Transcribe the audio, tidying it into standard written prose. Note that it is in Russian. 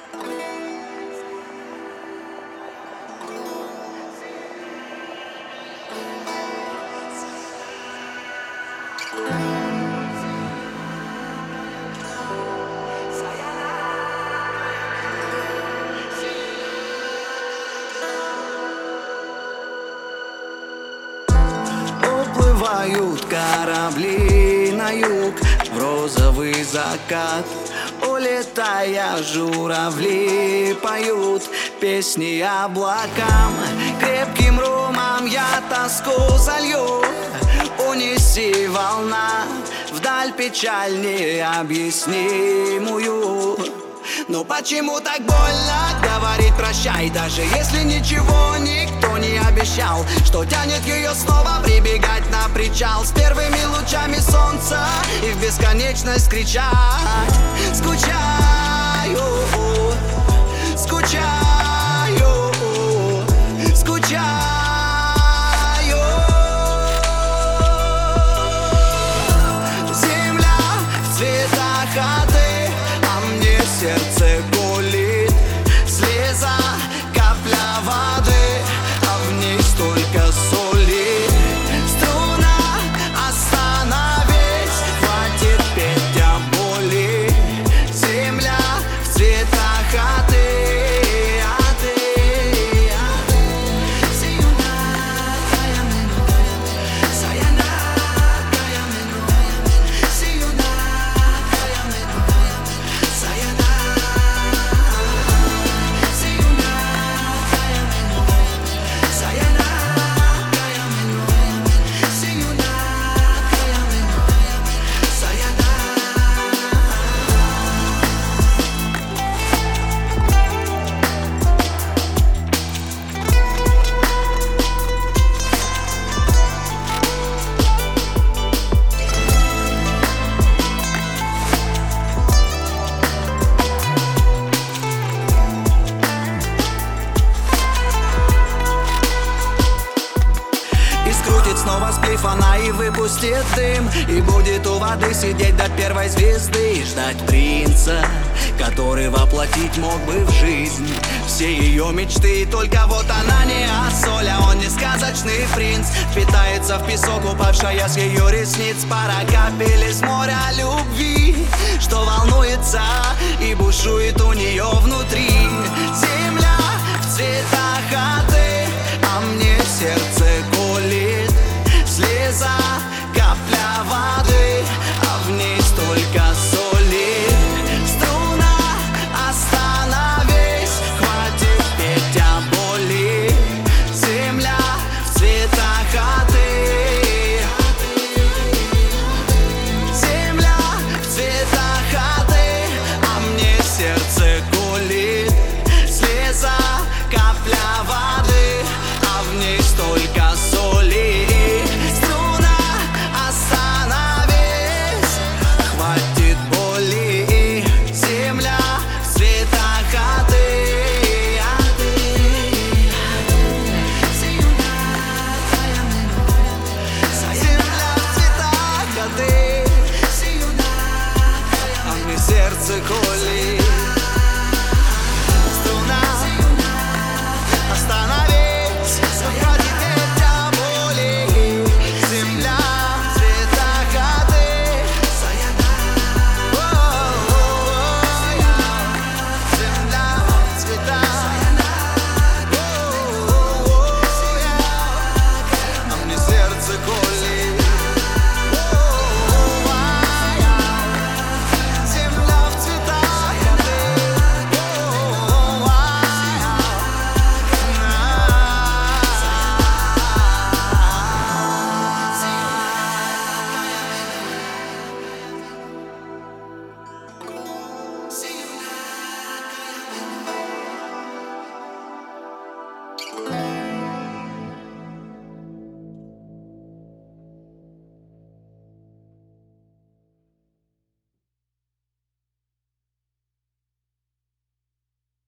Уплывают корабли на юг, в розовый закат. Улетая, журавли поют песни облакам. Крепким ромом я тоску залью. Унеси, волна, вдаль печаль необъяснимую. Но почему так больно говорить прощай, даже если ничего никто не обещал, что тянет ее снова прибегать на причал с первыми лучами солнца и в бесконечность кричать: скучаю, скучаю, скучаю. Земля в цветах, а ты, а мне сердце гулит. Слеза, капля воды, а в ней столько соли. Струна, остановись, хватит петь о боли. Земля в цветах, а ты, а ты, а ты. Снова сплив она и выпустит дым, и будет у воды сидеть до первой звезды и ждать принца, который воплотить мог бы в жизнь все ее мечты. Только вот она не Ассоль, а он не сказочный принц. Впитается в песок, упавшая с ее ресниц пара капель из моря любви, что волнуется и бушует у нее внутри. Земля в цветах, а ты, а мне сердце колет. Слеза, капля воды, а в ней столько соли. Струна, остановись, хватит петь о боли. Земля в цветах, а ты, земля в цветах, а ты, а мне сердце колет. Слеза, капля воды, а в ней столько соли. Сердце колет.